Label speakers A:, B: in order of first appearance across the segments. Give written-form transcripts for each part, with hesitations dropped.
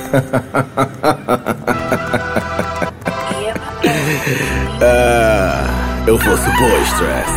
A: Eu fosse boy stress.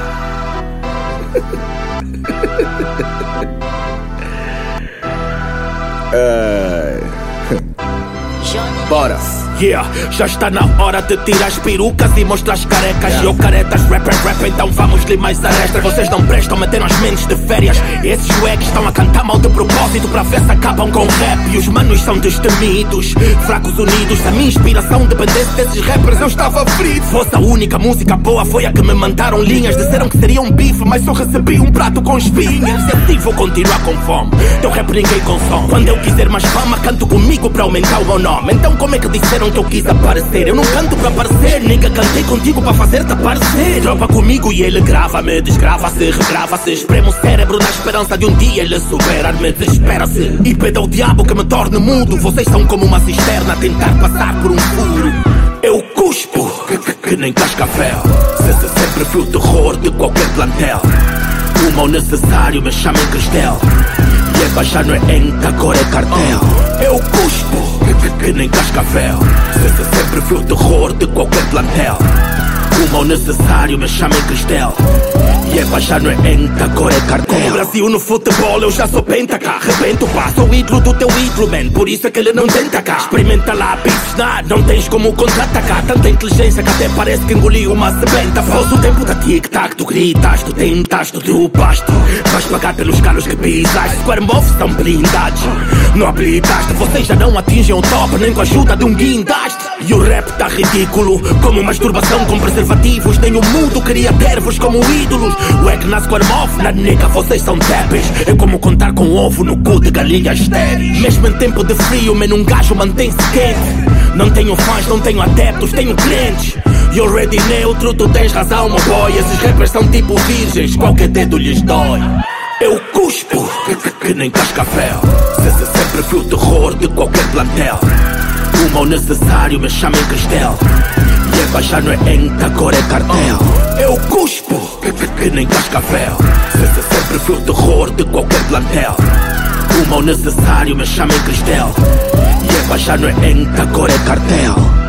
A: Bora.
B: Yeah, já está na hora de tirar as perucas e mostrar as carecas. E eu caretas, rapper, então vamos-lhe mais arestas. Vocês não prestam, meteram as mentes de férias. Esses wags estão a cantar mal de propósito pra ver se acabam com rap. E os manos são destemidos, fracos unidos. A minha inspiração dependesse desses rappers, eu estava frito. Fosse a única música boa foi a que me mandaram linhas. Disseram que seria um bife, mas só recebi um prato com espinhas. E assim vou continuar com fome, teu rap ninguém consome. Quando eu quiser mais fama, canto comigo pra aumentar o meu nome. Então como é que disseram que eu quis aparecer? Eu não canto pra aparecer, nigga, cantei contigo pra fazer-te aparecer. Dropa comigo e ele grava-me, desgrava-se, regrava-se. Espremo o cérebro na esperança de um dia ele superar-me, desespera-se. E pede ao diabo que me torne mudo. Vocês são como uma cisterna a tentar passar por um furo. Eu cuspo, que nem cascavel. Se sempre fui o terror de qualquer plantel. O mal necessário me chama em cristal. E é baixar no enta, agora é cartel. Eu cuspo, que nem cascavel. Se sempre fui o terror de qualquer plantel. O mal necessário me chama em cristal. E é baixar no enta, agora é cartel. Como o Brasil no futebol, eu já sou pentaca. Rebento, pá, sou o ídolo do teu ídolo, man. Por isso é que ele não tenta cá. Experimenta lá, bitch, nada, não tens como contra-atacar. Tanta inteligência que até parece que engoliu uma sebenta. Fosse o tempo da tic-tac, tu gritas, tu tentas, tu derrubaste. Vais pagar pelos calos que pisaste. Square-moves são blindados, não habilitaste. Vocês já não atingem o top, nem com a ajuda de um guindaste. E o rap tá ridículo, como masturbação com preservativos. Nem o mundo queria ter-vos como ídolos. O é que na Square-Move, na nega, vocês são débeis. É como contar com ovo no cu de galinhas estéreis. Mesmo em tempo de frio, men, um gajo mantém-se quente. Não tenho fãs, não tenho adeptos, tenho crentes. You already neutro, tu tens razão, meu boy. Esses rappers são tipo virgens, qualquer dedo lhes dói. Eu cuspo, que nem cascavel. Se sempre fui o terror de qualquer plantel. O mal necessário me chama em cristal. E é baixar no enta, agora é cartel. Eu cuspo, que nem cascavel. Se sempre fui o terror de qualquer plantel. O mal necessário me chama em cristal. E é baixar no enta, agora é cartel.